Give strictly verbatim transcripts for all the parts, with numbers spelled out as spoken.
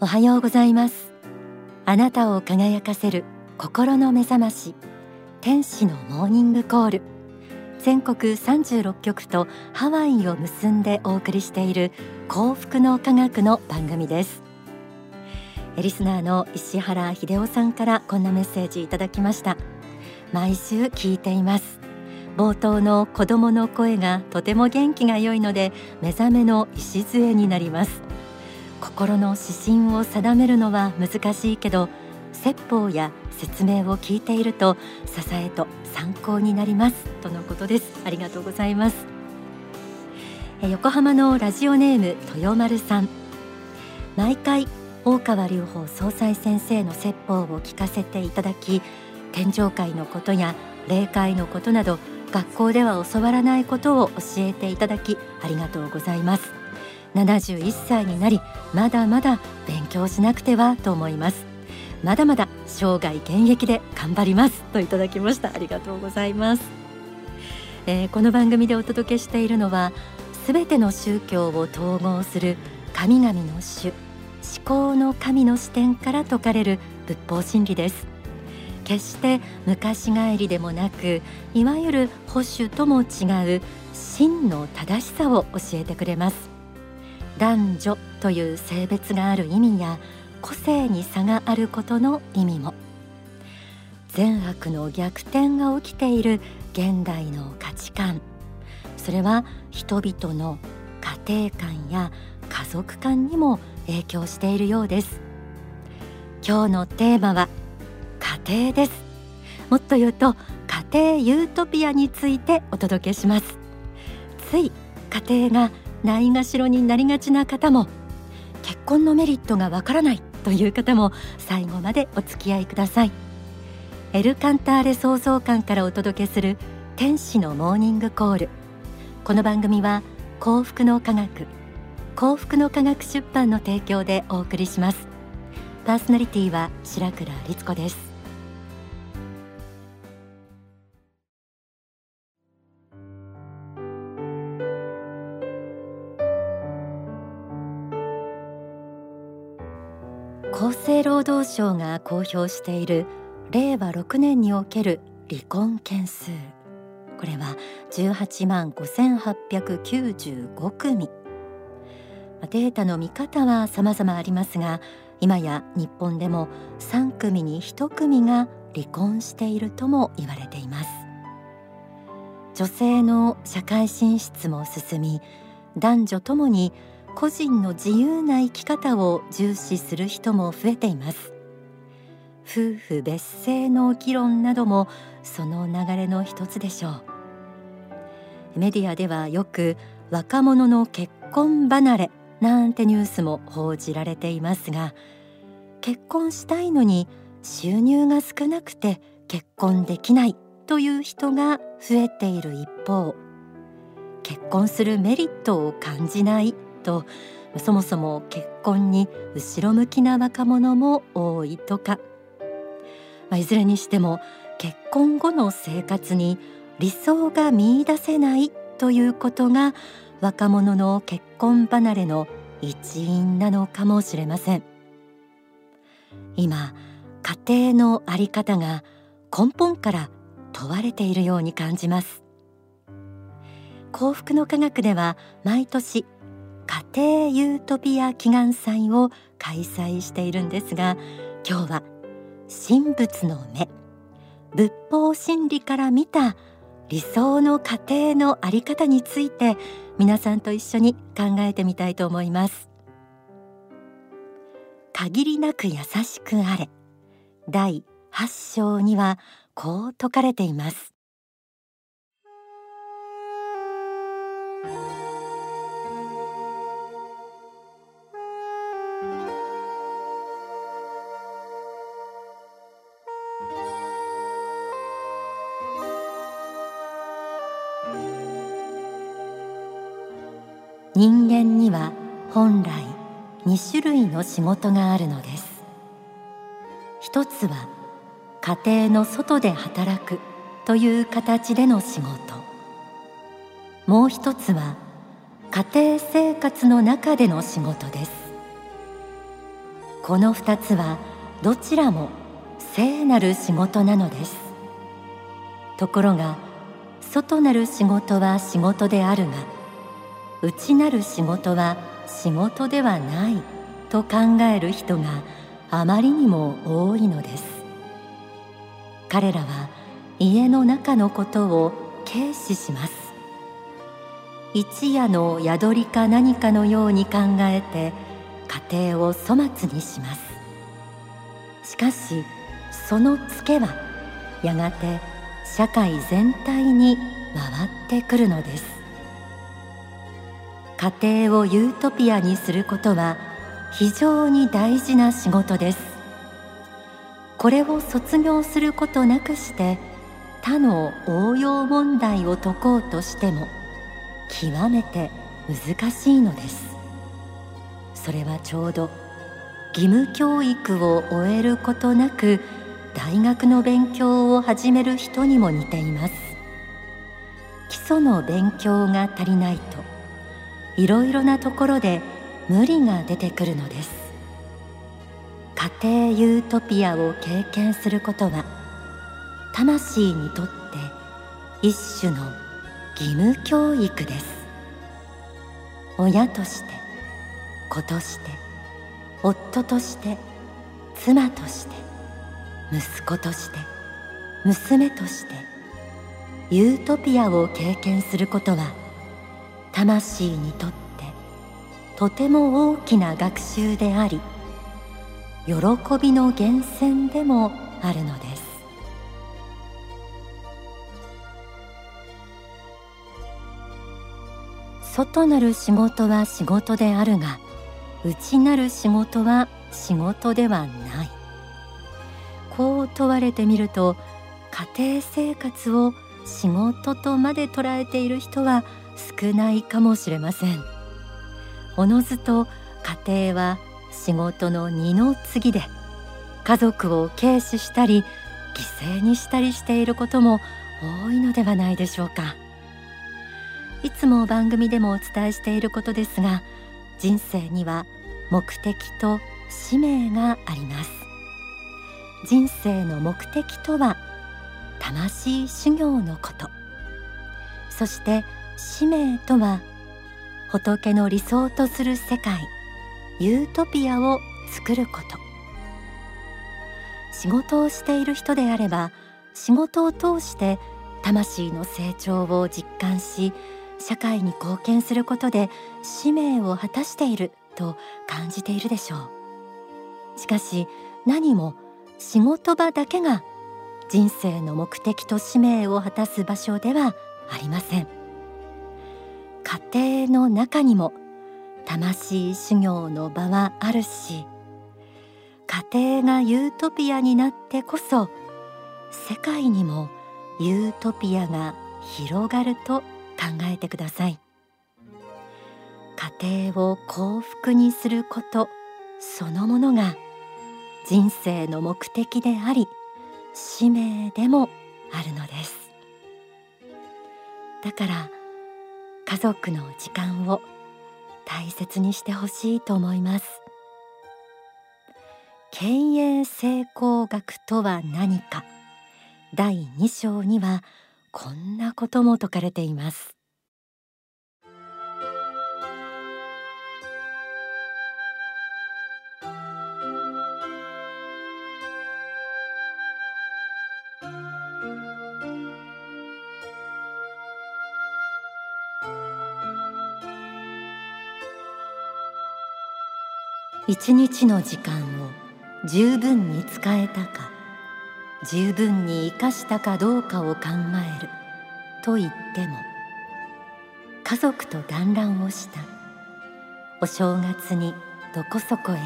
おはようございます。あなたを輝かせる心の目覚まし、天使のモーニングコール。全国さんじゅうろっきょくとハワイを結んでお送りしている幸福の科学の番組です。リスナーの石原秀夫さんからこんなメッセージいただきました。毎週聞いています。冒頭の子供の声がとても元気が良いので目覚めの礎になります。心の指針を定めるのは難しいけど、説法や説明を聞いていると支えと参考になりますとのことです。ありがとうございます。え横浜のラジオネーム豊丸さん、毎回大川隆法総裁先生の説法を聞かせていただき、天上界のことや霊界のことなど学校では教わらないことを教えていただきありがとうございます。ななじゅういっさいになり、まだまだ勉強しなくてはと思います。まだまだ生涯現役で頑張りますといただきました。ありがとうございます。えー、この番組でお届けしているのは、すべての宗教を統合する神々の主、思考の神の視点から説かれる仏法真理です。決して昔帰りでもなく、いわゆる保守とも違う真の正しさを教えてくれます。男女という性別がある意味や個性に差があることの意味も、善悪の逆転が起きている現代の価値観、それは人々の家庭観や家族観にも影響しているようです。今日のテーマは家庭です。もっと言うと家庭ユートピアについてお届けします。つい家庭がないがしろになりがちな方も、結婚のメリットがわからないという方も最後までお付き合いください。エルカンターレ創造館からお届けする天使のモーニングコール。この番組は幸福の科学、幸福の科学出版の提供でお送りします。パーソナリティは白倉律子です。厚生労働省が公表しているれいわろくねんにおける離婚件数、これはじゅうはちまんごせんはっぴゃくきゅうじゅうごくみ。データの見方は様々ありますが、今や日本でもさんくみにひとくみが離婚しているとも言われています。女性の社会進出も進み、男女ともに個人の自由な生き方を重視する人も増えています。夫婦別姓の議論などもその流れの一つでしょう。メディアではよく若者の結婚離れなんてニュースも報じられていますが、結婚したいのに収入が少なくて結婚できないという人が増えている一方、結婚するメリットを感じないと、そもそも結婚に後ろ向きな若者も多いとか、まあ、いずれにしても結婚後の生活に理想が見出せないということが若者の結婚離れの一因なのかもしれません。今、家庭の在り方が根本から問われているように感じます。幸福の科学では毎年家庭ユートピア祈願祭を開催しているんですが、今日は神仏の目、仏法真理から見た理想の家庭の在り方について皆さんと一緒に考えてみたいと思います。限りなく優しくあれ、だいはちしょうにはこう説かれています。人間には本来にしゅるいの仕事があるのです。一つは家庭の外で働くという形での仕事、もう一つは家庭生活の中での仕事です。 この二つはどちらも聖なる仕事なのです。ところが外なる仕事は仕事であるが、内なる仕事は仕事ではないと考える人があまりにも多いのです。彼らは家の中のことを軽視します。一夜の宿りか何かのように考えて家庭を粗末にします。しかしそのツケはやがて社会全体に回ってくるのです。家庭をユートピアにすることは非常に大事な仕事です。これを卒業することなくして他の応用問題を解こうとしても極めて難しいのです。それはちょうど義務教育を終えることなく大学の勉強を始める人にも似ています。基礎の勉強が足りないといろいろなところで無理が出てくるのです。家庭ユートピアを経験することは魂にとって一種の義務教育です。親として、子として、夫として、妻として、息子として、娘としてユートピアを経験することは魂にとってとても大きな学習であり、喜びの源泉でもあるのです。外なる仕事は仕事であるが、内なる仕事は仕事ではない。こう問われてみると、家庭生活を仕事とまで捉えている人は少ないかもしれません。おのずと家庭は仕事の二の次で、家族を軽視したり犠牲にしたりしていることも多いのではないでしょうか。いつも番組でもお伝えしていることですが、人生には目的と使命があります。人生の目的とは魂修行のこと、そして使命とは仏の理想とする世界、ユートピアを作ること。仕事をしている人であれば、仕事を通して魂の成長を実感し、社会に貢献することで使命を果たしていると感じているでしょう。しかし何も仕事場だけが人生の目的と使命を果たす場所ではありません。家庭の中にも魂修行の場はあるし、家庭がユートピアになってこそ世界にもユートピアが広がると考えてください。家庭を幸福にすることそのものが人生の目的であり、使命でもあるのです。だから家族の時間を大切にしてほしいと思います。経営成功学とは何か、だいに章にはこんなことも説かれています。一日の時間を十分に使えたか、十分に生かしたかどうかを考えると言っても、家族と団らんをした、お正月にどこそこへ行った、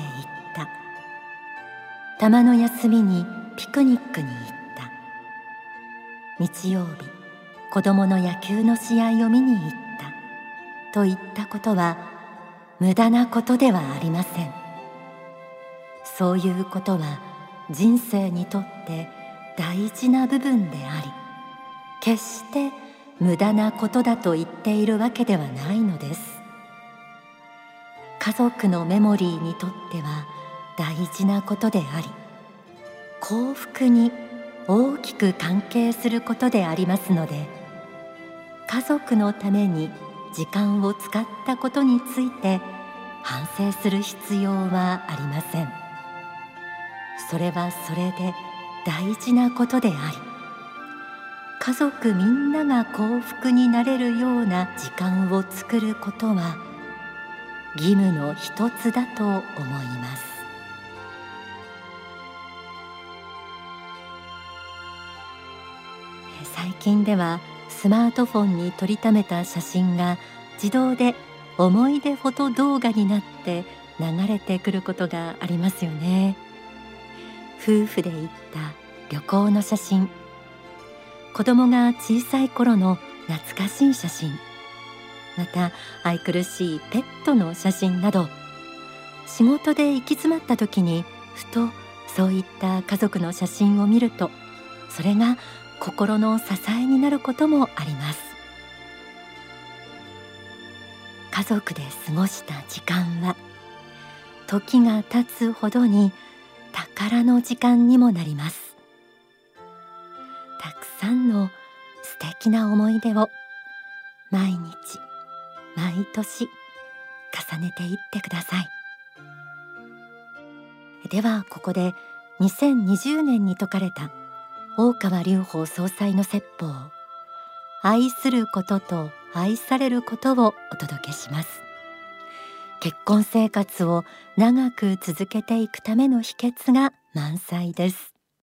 たまの休みにピクニックに行った、日曜日子供の野球の試合を見に行ったといったことは無駄なことではありません。そういうことは人生にとって大事な部分であり、決して無駄なことだと言っているわけではないのです。家族のメモリーにとっては大事なことであり、幸福に大きく関係することでありますので、家族のために時間を使ったことについて反省する必要はありません。それはそれで大事なことであり、家族みんなが幸福になれるような時間を作ることは義務の一つだと思います。最近ではスマートフォンに撮りためた写真が自動で思い出フォト動画になって流れてくることがありますよね。夫婦で行った旅行の写真、子供が小さい頃の懐かしい写真、また愛くるしいペットの写真など、仕事で行き詰まった時にふとそういった家族の写真を見ると、それが心の支えになることもあります。家族で過ごした時間は時が経つほどに宝の時間にもなります。たくさんの素敵な思い出を毎日毎年重ねていってください。ではここでにせんにじゅうねんに説かれた大川隆法総裁の説法、愛することと愛されることをお届けします。結婚生活を長く続けていくための秘訣が満載です。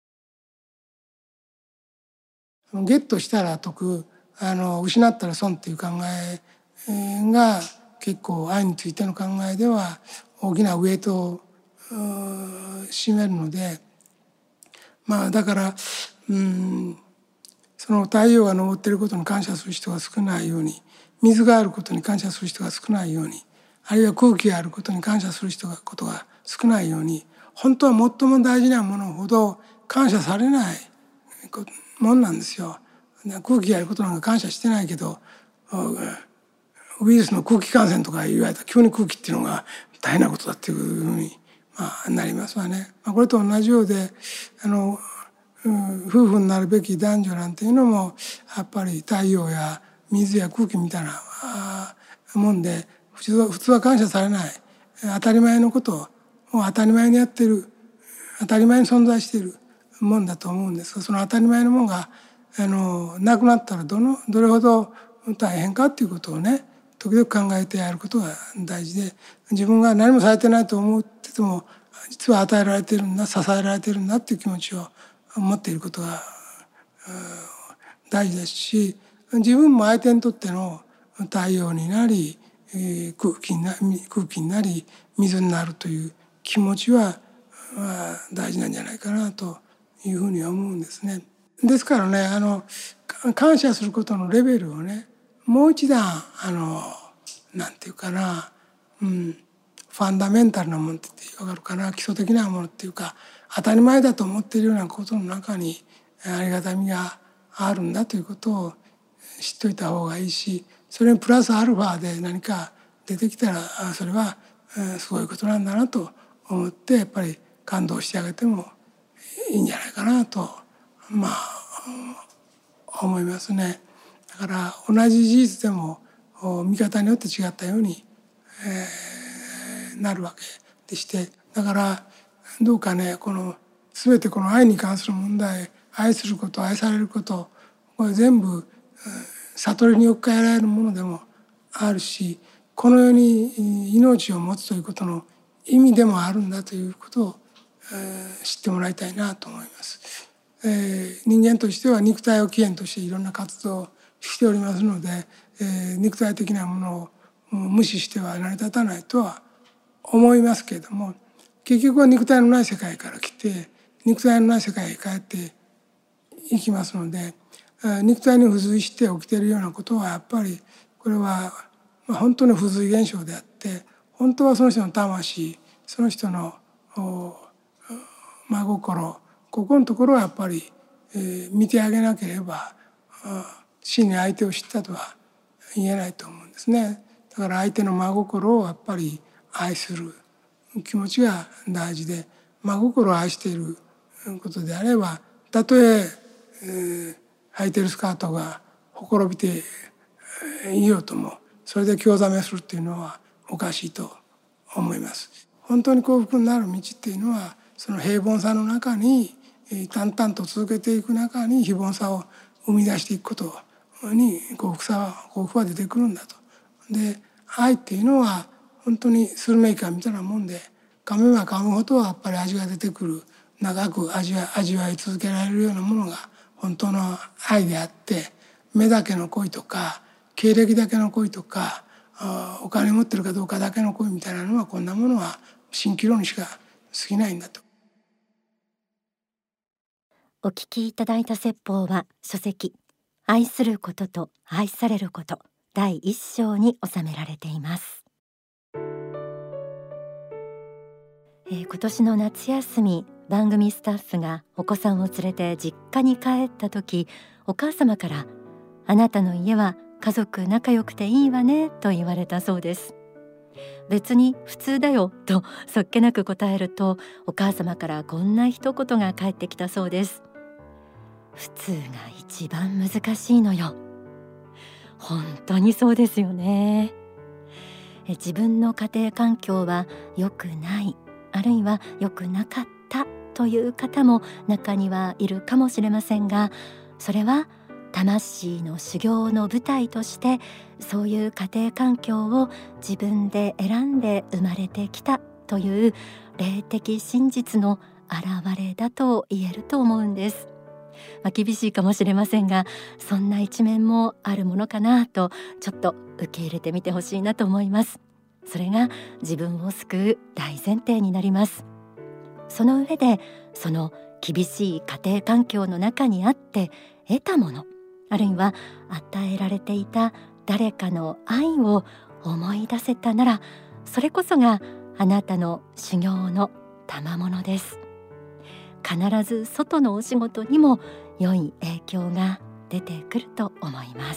ゲットしたら得、あの失ったら損っていう考えが結構愛についての考えでは大きなウエイトを占めるので、まあだからうんその太陽が昇っていることに感謝する人が少ないように、水があることに感謝する人が少ないように、あるいは空気があることに感謝する人がことが少ないように、本当は最も大事なものほど感謝されないもんなんですよ。空気があることなんか感謝してないけど、ウイルスの空気感染とか言われたら急に空気っていうのが大変なことだっていうふうに、まあ、なりますわね。まあ、これと同じようで、あの、うん、夫婦になるべき男女なんていうのもやっぱり太陽や水や空気みたいなもんで、普通は、普通は感謝されない当たり前のことを当たり前にやってる、当たり前に存在しているもんだと思うんですが、その当たり前のものがあのなくなったらどのどれほど大変かっていうことをね、時々考えてやることが大事で、自分が何もされてないと思ってても実は与えられているんだ、支えられているんだっていう気持ちを持っていることが大事ですし、自分も相手にとっての太陽になり空気にな空気になり水になるという気持ちは大事なんじゃないかなというふうに思うんですね。ですからね、あの感謝することのレベルをね、もう一段あのなんていうかな、うん、ファンダメンタルなものって分かるかな、基礎的なものっていうか当たり前だと思っているようなことの中にありがたみがあるんだということを知っておいた方がいいし、それにプラスアルファで何か出てきたらそれはすごいことなんだなと思ってやっぱり感動してあげてもいいんじゃないかなとまあ思いますね。だから同じ事実でも見方によって違ったように、えー、なるわけでして、だからどうかね、この全てこの愛に関する問題、愛すること、愛されること、これ全部悟りに置き換えられるものでもあるし、この世に命を持つということの意味でもあるんだということを、えー、知ってもらいたいなと思います。えー、人間としては肉体を起源としていろんな活動をしておりますので、えー、肉体的なものを無視しては成り立たないとは思いますけれども、結局は肉体のない世界から来て肉体のない世界へ帰っていきますので、肉体に付随して起きているようなことはやっぱりこれは本当の付随現象であって、本当はその人の魂、その人の真心、ここのところはやっぱり、えー、見てあげなければ真に相手を知ったとは言えないと思うんですね。だから相手の真心をやっぱり愛する気持ちが大事で、真心を愛していることであれば、たとええー、履いてるスカートがほころびていようとも、それで興ざめするっていうのはおかしいと思います。本当に幸福になる道っていうのは、その平凡さの中に淡々と続けていく中に非凡さを生み出していくことに幸福さは幸福は出てくるんだと。で、愛っていうのは本当にスルメイカみたいなもんで、噛めば噛むほどやっぱり味が出てくる、長く味わ味わい続けられるようなものが本当の愛であって、目だけの恋とか経歴だけの恋とかお金持ってるかどうかだけの恋みたいなのは、こんなものは蜃気楼にしか過ぎないんだと。 お聞きいただいた説法は書籍愛することと愛されることだいいっ章に収められています。えー、今年の夏休み、番組スタッフがお子さんを連れて実家に帰った時、お母様からあなたの家は家族仲良くていいわねと言われたそうです。別に普通だよとそっけなく答えると、お母様からこんな一言が返ってきたそうです。普通が一番難しいのよ。本当にそうですよね。え自分の家庭環境は良くない、あるいは良くなかったという方も中にはいるかもしれませんが、それは魂の修行の舞台として、そういう家庭環境を自分で選んで生まれてきたという霊的真実の表れだと言えると思うんです。まあ、厳しいかもしれませんが、そんな一面もあるものかなと、ちょっと受け入れてみてほしいなと思います。それが自分を救う大前提になります。その上で、その厳しい家庭環境の中にあって得たもの、あるいは与えられていた誰かの愛を思い出せたなら、それこそがあなたの修行の賜物です。必ず外のお仕事にも良い影響が出てくると思います。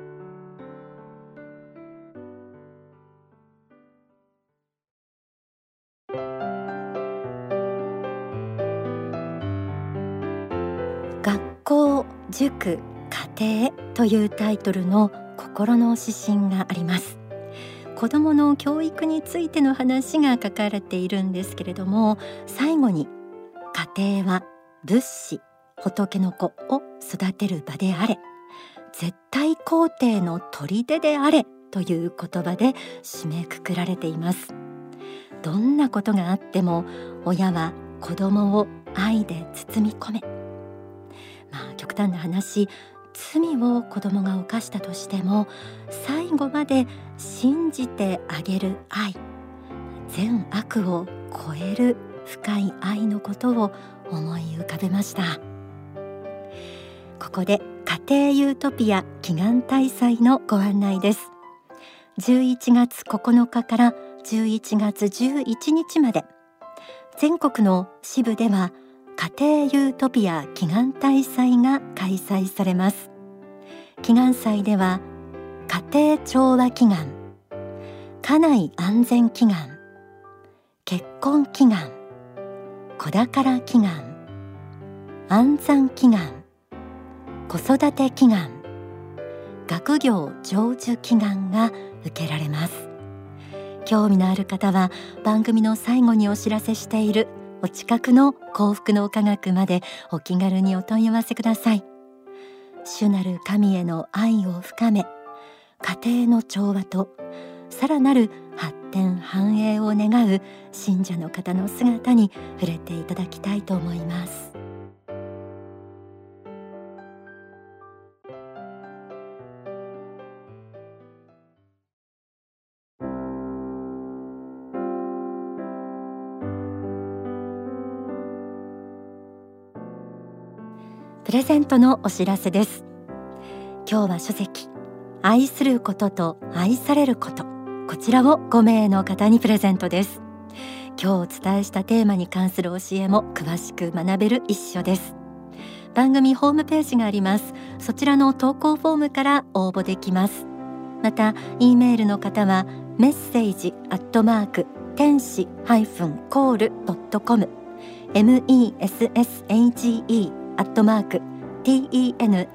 学校、塾、家庭というタイトルの心の指針があります。子どもの教育についての話が書かれているんですけれども、最後に家庭は仏師、仏の子を育てる場であれ、絶対肯定の砦であれという言葉で締めくくられています。どんなことがあっても親は子供を愛で包み込め、まあ極端な話、罪を子供が犯したとしても最後まで信じてあげる愛、善悪を超える深い愛のことを思い浮かべました。ここで家庭ユートピア祈願大祭のご案内です。じゅういちがつここのかからじゅういちがつじゅういちにちまで、全国の支部では家庭ユートピア祈願大祭が開催されます。祈願祭では家庭調和祈願、家内安全祈願、結婚祈願、子宝祈願、安産祈願、子育て祈願、学業成就祈願が受けられます。興味のある方は番組の最後にお知らせしているお近くの幸福の科学までお気軽にお問い合わせください。主なる神への愛を深め、家庭の調和とさらなる発展繁栄を願う信者の方の姿に触れていただきたいと思います。プレゼントのお知らせです。今日は書籍愛することと愛されること、こちらをごめいの方にプレゼントです。今日お伝えしたテーマに関する教えも詳しく学べる一書です。番組ホームページがあります。そちらの投稿フォームから応募できます。また E メールの方はメッセージアットマーク天使コールドットコム メッセージ アットマーク テンシャル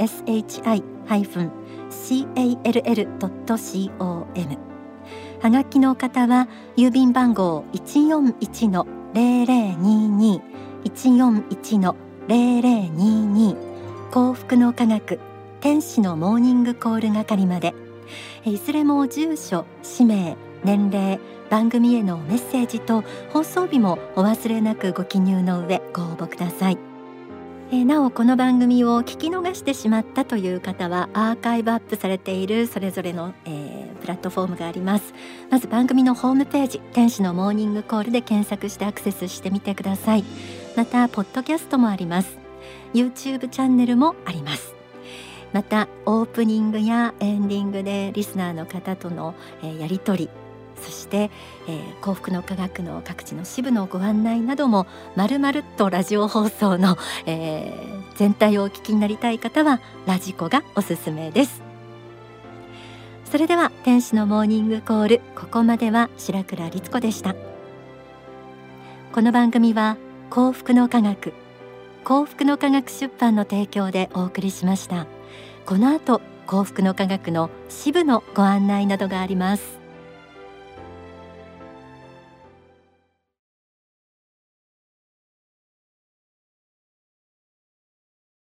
ドット コム はがきの方は郵便番号 いちよんいちのゼロゼロにに いちよんいちのゼロゼロにに幸福の科学天使のモーニングコール係まで。いずれも住所、氏名、年齢、番組へのメッセージと放送日もお忘れなくご記入の上ご応募ください。えなおこの番組を聞き逃してしまったという方はアーカイブアップされているそれぞれの、えー、プラットフォームがあります。まず番組のホームページ天使のモーニングコールで検索してアクセスしてみてください。またポッドキャストもあります。 YouTube チャンネルもあります。またオープニングやエンディングでリスナーの方との、えー、やり取り、そして、えー、幸福の科学の各地の支部のご案内などもまるまるっとラジオ放送の、えー、全体をお聞きになりたい方はラジコがおすすめです。それでは天使のモーニングコール、ここまでは白倉律子でした。この番組は幸福の科学幸福の科学出版の提供でお送りしました。この後幸福の科学の支部のご案内などがあります。